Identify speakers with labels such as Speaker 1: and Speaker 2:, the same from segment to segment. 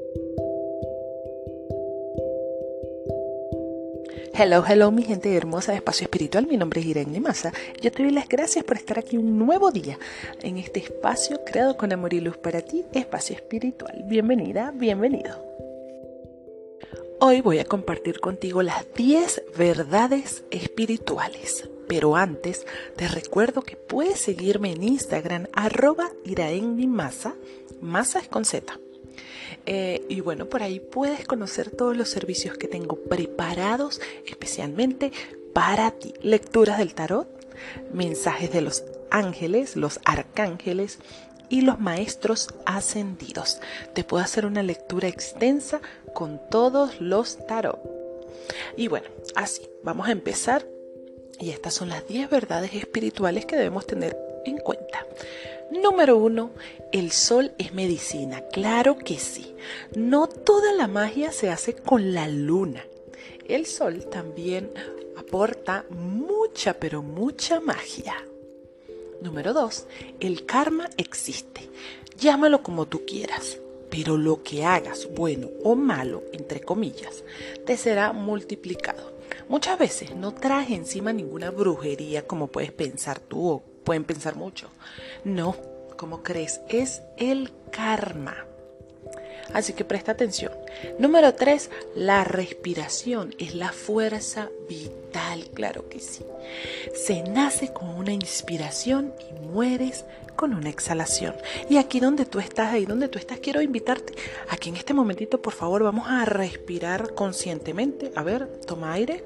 Speaker 1: Hello, mi gente hermosa de Espacio Espiritual. Mi nombre es Irene Massa. Yo te doy las gracias por estar aquí un nuevo día en este espacio creado con amor y luz para ti, Espacio Espiritual. Bienvenida, bienvenido. Hoy voy a compartir contigo las 10 verdades espirituales. Pero antes, te recuerdo que puedes seguirme en Instagram, @iraenmimasa, Masa es con Z. Y bueno, por ahí puedes conocer todos los servicios que tengo preparados especialmente para ti. Lecturas del tarot, mensajes de los ángeles, los arcángeles y los maestros ascendidos. Te puedo hacer una lectura extensa con todos los tarot. Y bueno, así, vamos a empezar. Y estas son las 10 verdades espirituales que debemos tener en cuenta. Número 1, el sol es medicina. Claro que sí. No toda la magia se hace con la luna. El sol también aporta mucha, pero mucha magia. Número 2, el karma existe. Llámalo como tú quieras, pero lo que hagas, bueno o malo, entre comillas, te será multiplicado. Muchas veces no traes encima ninguna brujería como puedes pensar tú o pueden pensar mucho. No, como crees, es el karma. Así que presta atención. Número 3, la respiración es la fuerza vital, claro que sí. Se nace con una inspiración y mueres con una exhalación. Y aquí donde tú estás, ahí donde tú estás, quiero invitarte. Aquí en este momentito, por favor, vamos a respirar conscientemente. A ver, toma aire.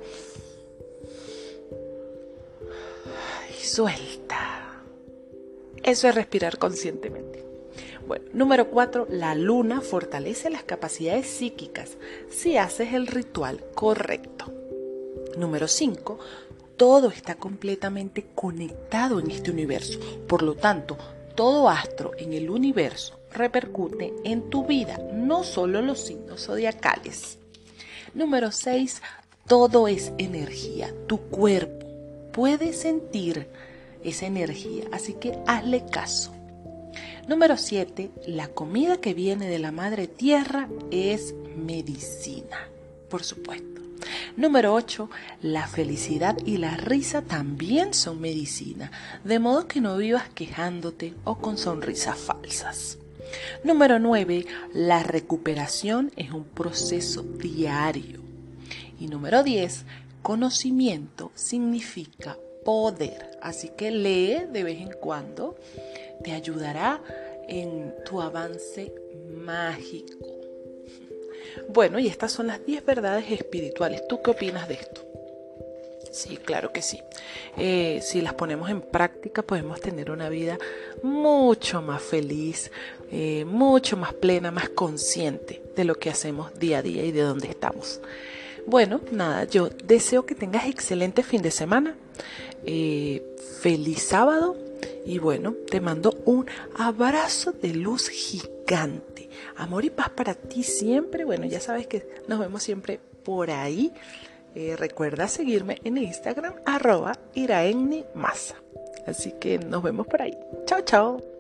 Speaker 1: Y suelta. Eso es respirar conscientemente. Bueno, número 4, la luna fortalece las capacidades psíquicas si haces el ritual correcto. Número 5, todo está completamente conectado en este universo. Por lo tanto, todo astro en el universo repercute en tu vida, no solo los signos zodiacales. Número 6, todo es energía. Tu cuerpo puede sentir esa energía, así que hazle caso. Número 7, la comida que viene de la madre tierra es medicina, por supuesto. Número 8, la felicidad y la risa también son medicina, de modo que no vivas quejándote o con sonrisas falsas. Número 9, la recuperación es un proceso diario. Y número 10, conocimiento significa poder, así que lee de vez en cuando, te ayudará en tu avance mágico. Bueno, y estas son las 10 verdades espirituales. ¿Tú qué opinas de esto? Sí, claro que sí. Si las ponemos en práctica, podemos tener una vida mucho más feliz, mucho más plena, más consciente de lo que hacemos día a día y de dónde estamos. Bueno, nada, yo deseo que tengas excelente fin de semana, feliz sábado y bueno, te mando un abrazo de luz gigante, amor y paz para ti siempre. Bueno, ya sabes que nos vemos siempre por ahí. Recuerda seguirme en Instagram, @iraenmimasa. Así que nos vemos por ahí. Chao, chao.